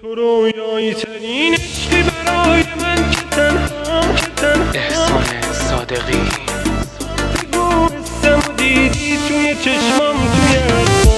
تو رویایی ترین عشقی برای من که تنها احسان صادقی بگو اسمو دیدی توی چشمام توی حرفام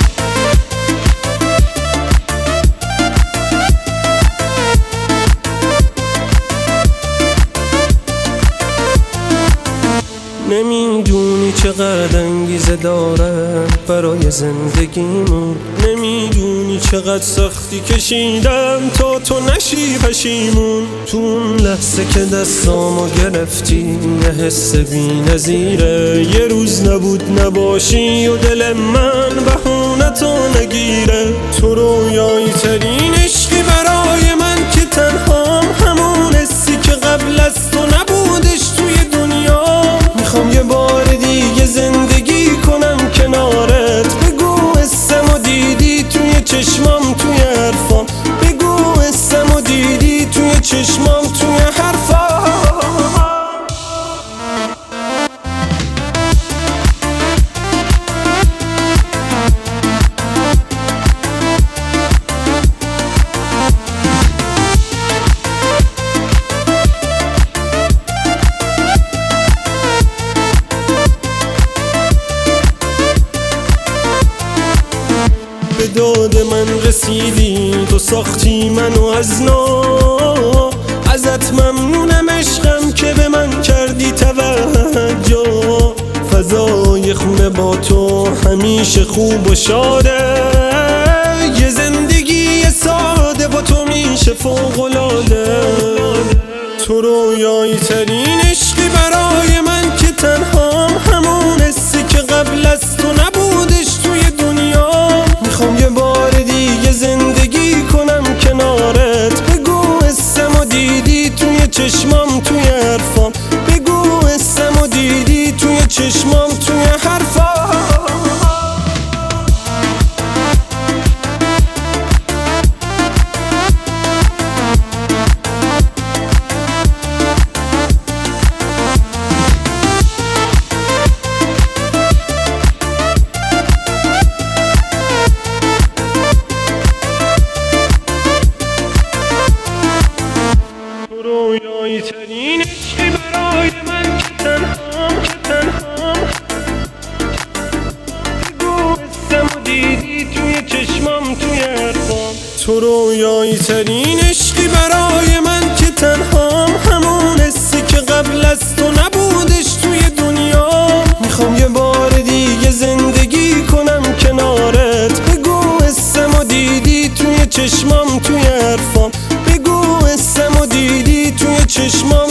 نمیدونی چقدر انگیزه دارم برای زندگیمون، نمیدونی چقدر سختی کشیدم تا تو نشی پشیمون. تو اون لحظه که دستامو گرفتی یه حس بی‌نظیره، یه روز نبود نباشی و دل من بهونتو نگیره. تو رویایی ترین عشقی برای من که تنهام، همون حسی که قبل از تو نبودش توی دنیا. میخوام یه بار دیگه زندگی کنم کنارت، بگو اسمو دیدی توی چشمام توی حرفام، بگو اسمو دیدی توی چشمام توی حرفام. به داد من رسیدی، تو ساختی منو از نو، ازت ممنونم عشقم که به من کردی توجه. فضای خونه با تو همیشه خوب و شاده، یه زندگی ساده با تو میشه فوق‌العاده. تو رویایی ترین عشقی برای من که تنهام، همون حسی که قبل از تو نبودش توی دنیا. میخوام یه بار دیگه زندگی کنم کنارت، بگو اسمو دیدی توی چشمام توی حرفام، بگو اسمو دیدی توی چشمام توی حرفام. رویایی ترین عشقی برای من که تنهام بگو اسمو دیدی توی چشمام توی حرفام. تو رویایی ترین عشقی برای من که تنهام، همون حسی که قبل از تو نبودش توی دنیا. میخوام یه بار دیگه زندگی کنم کنارت، بگو اسمو دیدی توی چشمام توی حرفام، بگو اسمو دیدی توی چشمام